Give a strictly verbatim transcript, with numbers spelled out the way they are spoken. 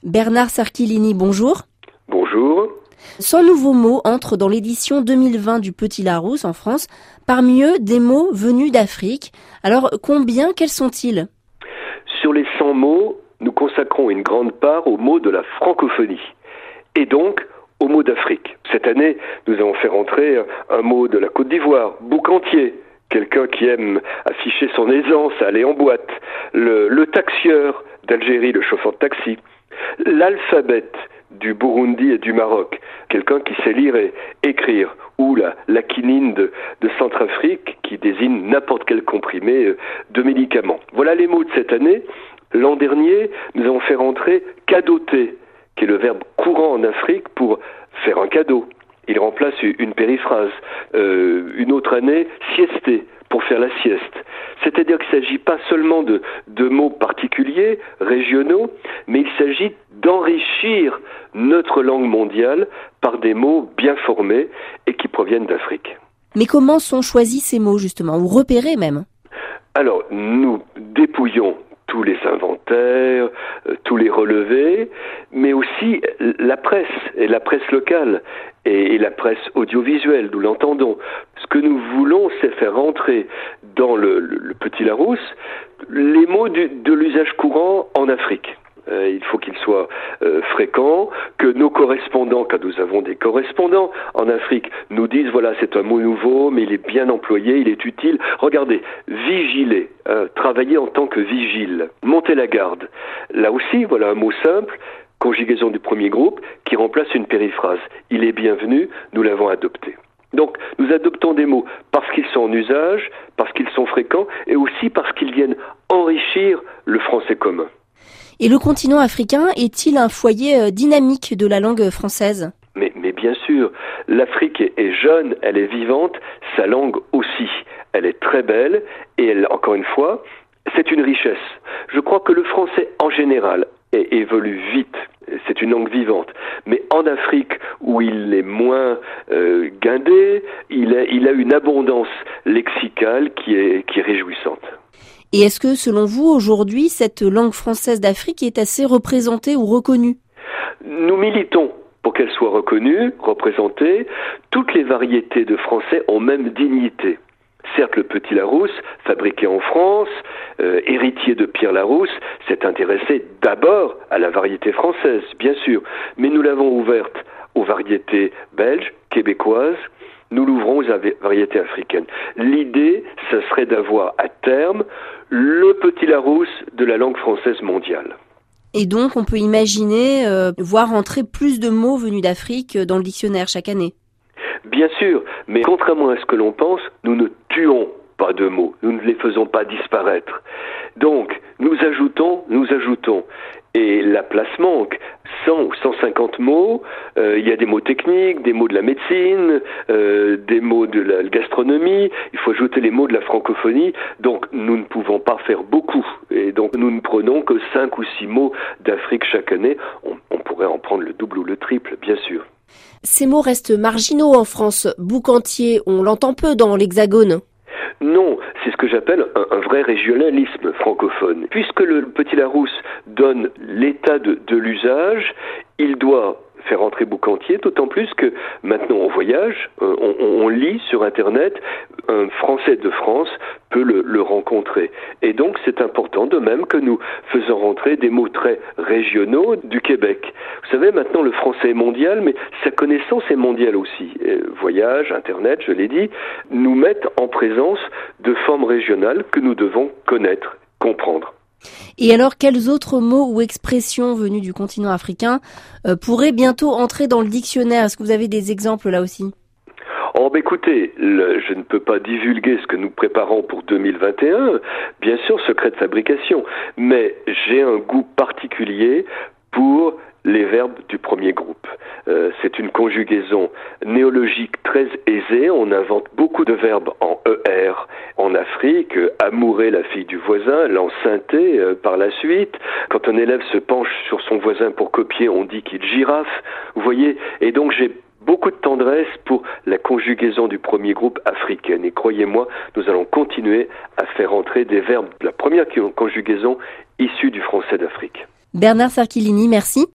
Bernard Sarchilini, bonjour. Bonjour. cent nouveaux mots entrent dans l'édition deux mille vingt du Petit Larousse en France. Parmi eux, des mots venus d'Afrique. Alors, combien, quels sont-ils ? Sur les cent mots, nous consacrons une grande part aux mots de la francophonie. Et donc, aux mots d'Afrique. Cette année, nous avons fait rentrer un mot de la Côte d'Ivoire, boucantier. Quelqu'un qui aime afficher son aisance à aller en boîte. Le, le taxieur d'Algérie, le chauffeur de taxi. L'alphabet du Burundi et du Maroc, quelqu'un qui sait lire et écrire, ou la, la quinine de, de Centrafrique qui désigne n'importe quel comprimé de médicaments. Voilà les mots de cette année. L'an dernier, nous avons fait rentrer cadoter, qui est le verbe courant en Afrique pour faire un cadeau. Il remplace une périphrase. Euh, une autre année, siester, pour faire la sieste. C'est-à-dire qu'il ne s'agit pas seulement de, de mots particuliers, régionaux, mais il s'agit d'enrichir notre langue mondiale par des mots bien formés et qui proviennent d'Afrique. Mais comment sont choisis ces mots, justement, ou repérés même ? Alors, nous dépouillons tous les inventaires, euh, tous les relevés, mais aussi la presse, et la presse locale, et, et la presse audiovisuelle, nous l'entendons. Ce que nous voulons, c'est faire rentrer dans le, le, le Petit Larousse les mots du, de l'usage courant en Afrique. Euh, il faut qu'ils soient euh, fréquents, que nos correspondants, quand nous avons des correspondants en Afrique, nous disent voilà, c'est un mot nouveau, mais il est bien employé, il est utile. Regardez, vigiler, euh, travailler en tant que vigile, monter la garde. Là aussi, voilà un mot simple, conjugaison du premier groupe, qui remplace une périphrase. Il est bienvenu, nous l'avons adopté. Donc, nous adoptons des mots parce qu'ils sont en usage, parce qu'ils sont fréquents, et aussi parce qu'ils viennent enrichir le français commun. Et le continent africain est-il un foyer dynamique de la langue française ? Mais, mais bien sûr, l'Afrique est, est jeune, elle est vivante, sa langue aussi. Elle est très belle et elle, encore une fois, c'est une richesse. Je crois que le français en général est, évolue vite. C'est une langue vivante. Mais en Afrique, où il est moins euh, guindé, il a, il a une abondance lexicale qui est, qui est réjouissante. Et est-ce que, selon vous, aujourd'hui, cette langue française d'Afrique est assez représentée ou reconnue ? Nous militons pour qu'elle soit reconnue, représentée. Toutes les variétés de français ont même dignité. Certes, le Petit Larousse, fabriqué en France, euh, héritier de Pierre Larousse, s'est intéressé d'abord à la variété française, bien sûr. Mais nous l'avons ouverte aux variétés belges, québécoises. Nous l'ouvrons aux variétés africaines. L'idée, ce serait d'avoir à terme le Petit Larousse de la langue française mondiale. Et donc, on peut imaginer euh, voir entrer plus de mots venus d'Afrique dans le dictionnaire chaque année. Bien sûr, mais contrairement à ce que l'on pense, nous ne tuons pas de mots, nous ne les faisons pas disparaître. Donc, nous ajoutons, nous ajoutons. Et la place manque. cent ou cent cinquante mots, euh, il y a des mots techniques, des mots de la médecine, euh, des mots de la gastronomie, il faut ajouter les mots de la francophonie, donc nous ne pouvons pas faire beaucoup. Et donc nous ne prenons que cinq ou six mots d'Afrique chaque année, on, on pourrait en prendre le double ou le triple, bien sûr. Ces mots restent marginaux en France. Boucantier, on l'entend peu dans l'Hexagone. Non, c'est ce que j'appelle un, un vrai régionalisme francophone. Puisque le Petit Larousse donne l'état de, de l'usage, il doit faire entrer boucantier, d'autant plus que maintenant on voyage, on, on, on lit sur Internet, un Français de France peut le, le rencontrer. Et donc c'est important, de même que nous faisons rentrer des mots très régionaux du Québec. Vous savez, maintenant le français est mondial, mais sa connaissance est mondiale aussi. Et voyage, Internet, je l'ai dit, nous mettent en présence de formes régionales que nous devons connaître, comprendre. Et alors, quels autres mots ou expressions venus du continent africain euh, pourraient bientôt entrer dans le dictionnaire ? Est-ce que vous avez des exemples là aussi ? Oh, bah écoutez, le, je ne peux pas divulguer ce que nous préparons pour deux mille vingt et un, bien sûr, secret de fabrication, mais j'ai un goût particulier pour les verbes du premier groupe. Euh, c'est une conjugaison néologique très aisée, on invente beaucoup de verbes en E R en Afrique, euh, amourer la fille du voisin, l'enceinter euh, par la suite. Quand un élève se penche sur son voisin pour copier, on dit qu'il girafe, vous voyez, et donc j'ai beaucoup de tendresse pour la conjugaison du premier groupe africaine. Et croyez-moi, nous allons continuer à faire entrer des verbes de la première conjugaison issus du français d'Afrique. Bernard Sarchilini, merci.